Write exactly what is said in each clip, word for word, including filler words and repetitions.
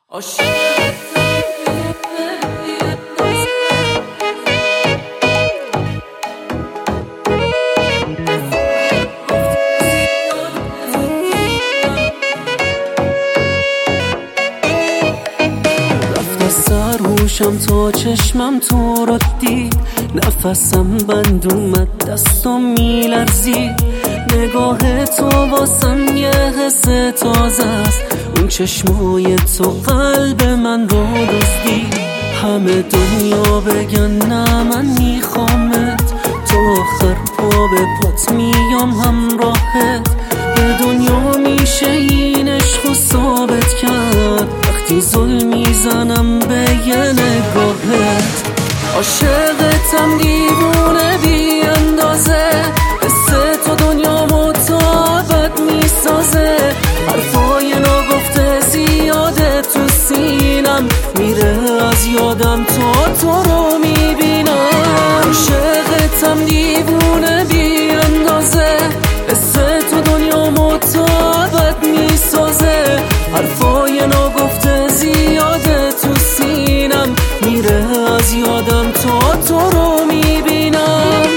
رفت سرهوشم تا چشمم تو رو دید، نفسم بند اومد دستم میلرزید. نگاه تو واسم یه حس تازه است، اون چشمای تو قلب من رو دزدید. همه دنیا بگن نه من میخوامت، تو آخر پا به پات میام همراهت. به دنیا میشه این عشق ثابت کرد، وقتی ظلم میزنم به یه نگاهت. عاشقتم دیوونه بی اندازه، حس تو دنیا مطابت میسازه. حرفای ناگفته زیاده تو سینم، میره از یادم تا تو رو میبینم. عاشقتم دیوونه بی اندازه، حس تو دنیا مطابت میسازه. حرفای ناگفته زیاده تو سینم، میره از یادم تا تو رو میبینم.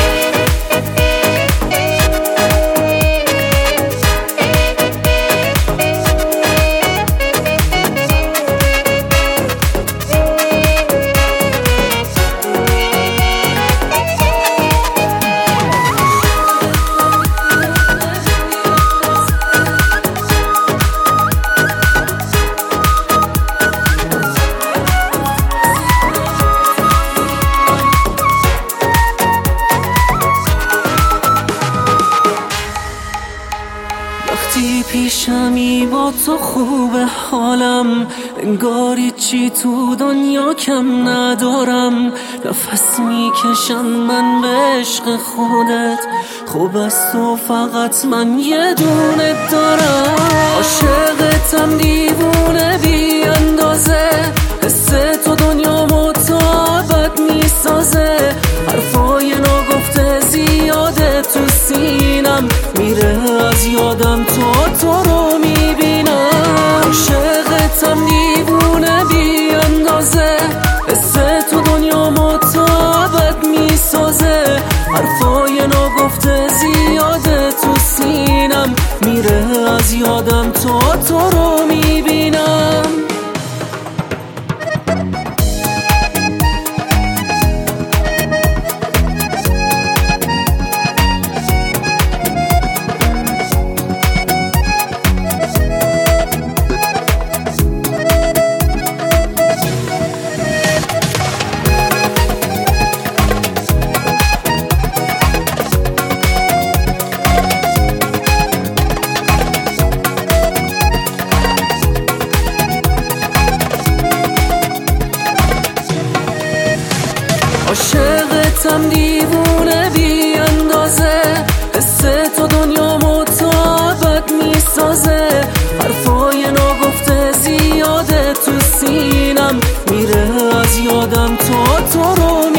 وقتی پیشمی با تو خوبه حالم، انگاری چی تو دنیا کم ندارم. نفس میکشم من به عشق خودت، خوب از تو فقط من یه دونه دارم. عاشقتم دیوونه بی اندازه، حس تو دنیا مطابت میسازه. حرفای ناگفته زیاده تو سینم، میره از یادم تا تو رو میبینم. عاشقتم دیوونه بی اندازه، حس تو دنیا مطابت میسازه. حرفای ناگفته زیاده تو سینم، میره از یادم تا تو رو میبینم. عاشقتم دیوونه بی اندازه، حس تو دنیا مطابت میسازه. حرفای ناگفته زیاده تو سینم، میره از یادم تا تو رو